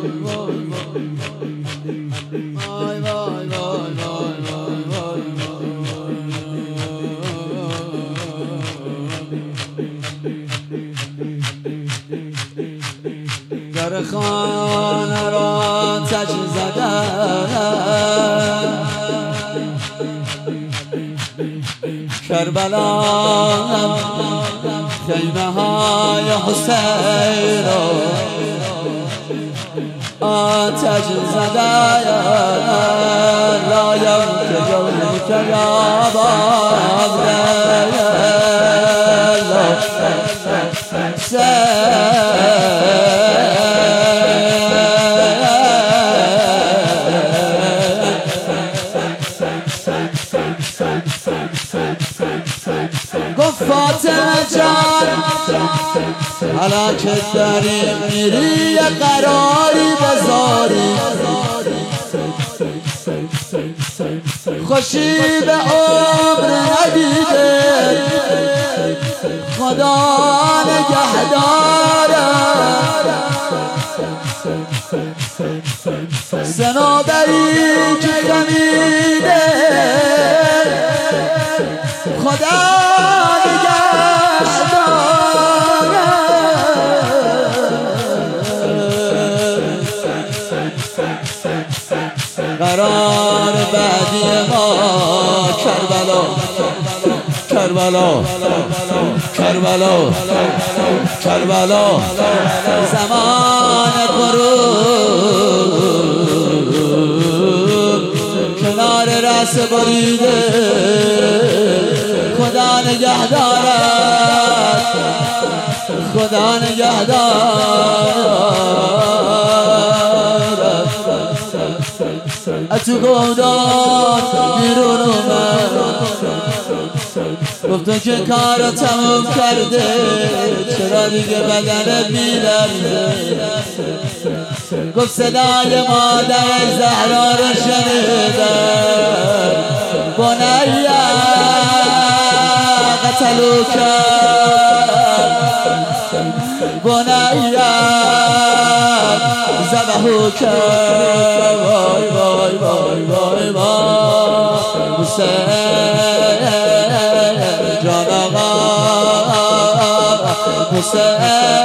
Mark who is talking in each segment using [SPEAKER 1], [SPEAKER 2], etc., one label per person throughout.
[SPEAKER 1] در خانه را تج زدن کربلا خیمه های حسین را آتش زدن لایم که جوی که یابان گفت فاطمه جان حالا که داری میری یه قراری بذاری خوشی به عمر ندیده خدا نگهدارم صنوبری که کمیده خدا قرار بعدی ما کربلا کربلا کربلا کربلا زمان غروب کنار رأس بریده خدا نگهدارد خدا نگهدارد اتو گودان بیرون اومد گفته که کارو تموم کرده چرا دیگه بدنت میلرزه گفت صدای مادر زهرا رو شنیدم بنیا قتلوک بنیا ذبحوک وای وای وای وای وای حسین جان آقا حسین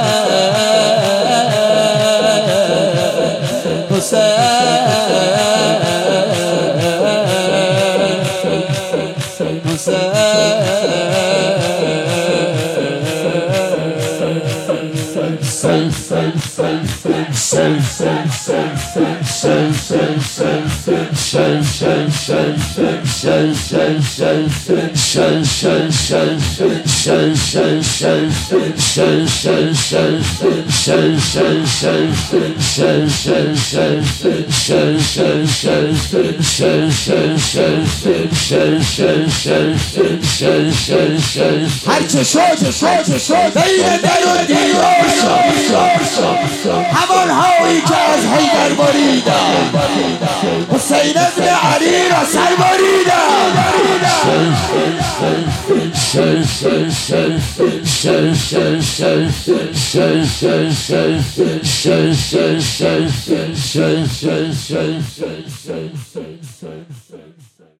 [SPEAKER 1] هرچه شد بین در و دیوار همان هایی که از حیدر بریدم حسین ابن علی را سر بریدم